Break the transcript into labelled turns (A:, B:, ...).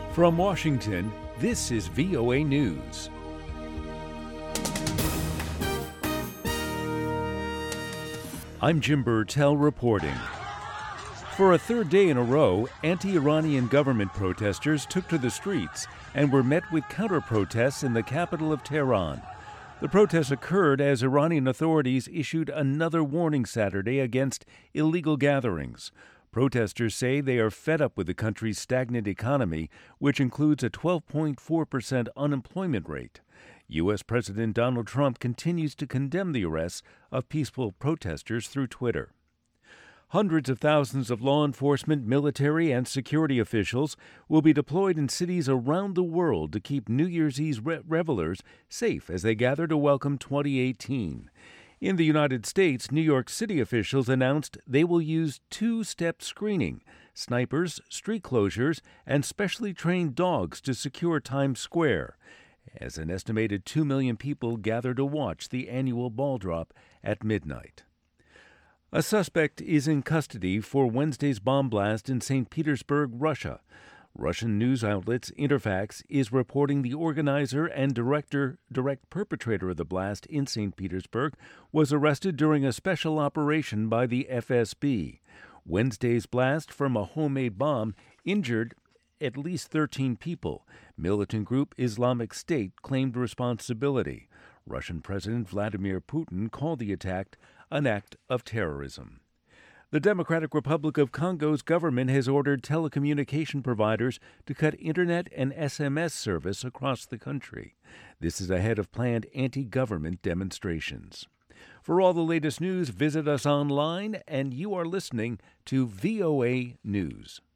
A: From Washington, this is VOA News. I'm Jim Burtell reporting. For a third day in a row, anti-Iranian government protesters took to the streets and were met with counter-protests in the capital of Tehran. The protests occurred as Iranian authorities issued another warning Saturday against illegal gatherings. Protesters say they are fed up with the country's stagnant economy, which includes a 12.4% unemployment rate. U.S. President Donald Trump continues to condemn the arrests of peaceful protesters through Twitter. Hundreds of thousands of law enforcement, military, and security officials will be deployed in cities around the world to keep New Year's Eve revelers safe as they gather to welcome 2018. In the United States, New York City officials announced they will use two-step screening, snipers, street closures, and specially trained dogs to secure Times Square, as an estimated 2 million people gather to watch the annual ball drop at midnight. A suspect is in custody for Wednesday's bomb blast in St. Petersburg, Russia. Russian news outlets Interfax is reporting the organizer and direct perpetrator of the blast in St. Petersburg was arrested during a special operation by the FSB. Wednesday's blast from a homemade bomb injured at least 13 people. Militant group Islamic State claimed responsibility. Russian President Vladimir Putin called the attack an act of terrorism. The Democratic Republic of Congo's government has ordered telecommunication providers to cut internet and SMS service across the country. This is ahead of planned anti-government demonstrations. For all the latest news, visit us online, and you are listening to VOA News.